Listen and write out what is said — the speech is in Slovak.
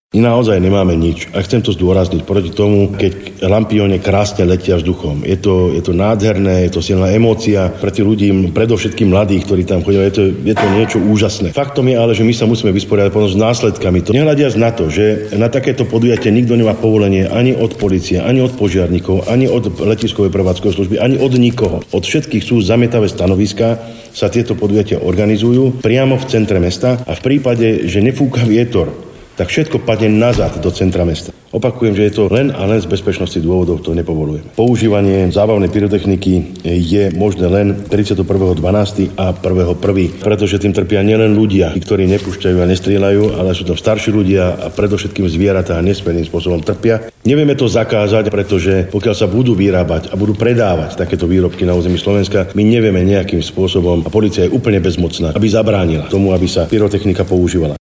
My naozaj nemáme nič. A chcem to zdôrazniť proti tomu, keď lampióne krásne letia vzduchom. Je to nádherné, je to silná emócia pre tých ľudí, predovšetkým mladých, ktorí tam chodia. Je to niečo úžasné. Faktom je ale, že my sa musíme vysporiadať potom s následkami. Nehľadiac na to, že na takéto podujatie nikto nemá povolenie ani od polície, ani od požiarníkov, ani od letiskovej prevádzkovej služby, ani od nikoho. Od všetkých sú zamietavé stanoviská, sa tieto podujatia organizujú priamo v centre mesta a v prípade, že nefúka vietor, tak všetko padne nazad do centra mesta. Opakujem, že je to len a len z bezpečnosti dôvodov, to nepovolujeme. Používanie zábavnej pyrotechniky je možné len 31.12. a 1.1., pretože tým trpia nielen ľudia, ktorí nepúšťajú a nestrieľajú, ale sú tam starší ľudia a predovšetkým zvieratá nesmierným spôsobom trpia. Nevieme to zakázať, pretože pokiaľ sa budú vyrábať a budú predávať takéto výrobky na území Slovenska, my nevieme nejakým spôsobom a polícia je úplne bezmocná, aby zabránila tomu, aby sa pyrotechnika používala.